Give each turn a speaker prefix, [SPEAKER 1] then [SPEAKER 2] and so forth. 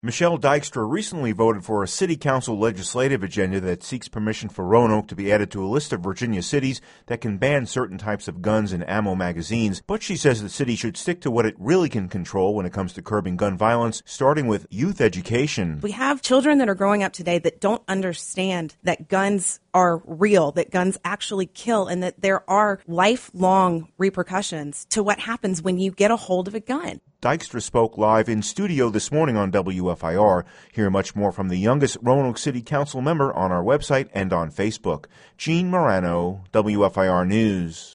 [SPEAKER 1] Michelle Dykstra recently voted for a city council legislative agenda that seeks permission for Roanoke to be added to a list of Virginia cities that can ban certain types of guns and ammo magazines, but she says the city should stick to what it really can control when it comes to curbing gun violence, starting with youth education.
[SPEAKER 2] We have children that are growing up today that don't understand that guns are real, that guns actually kill, and that there are lifelong repercussions to what happens when you get a hold of a gun.
[SPEAKER 1] Dykstra spoke live in studio this morning on WFIR. Hear much more from the youngest Roanoke City Council member on our website and on Facebook. Gene Marano, WFIR News.